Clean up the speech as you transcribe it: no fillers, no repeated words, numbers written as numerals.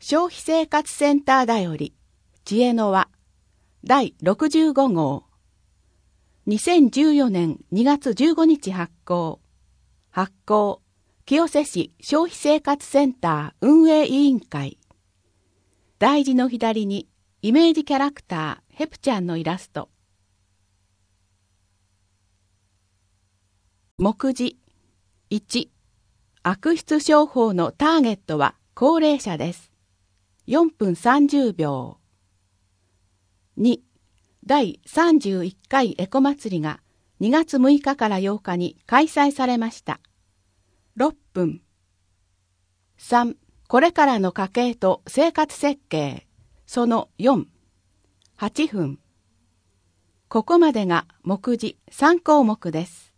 消費生活センターだより知恵の輪第65号2014年2月15日発行清瀬市消費生活センター運営委員会。題字の左にイメージキャラクターヘプちゃんのイラスト。目次1、悪質商法のターゲットは高齢者です。4分30秒。2、第31回エコ祭りが2月6日から8日に開催されました。6分。3、これからの家計と生活設計、その4、8分。ここまでが目次3項目です。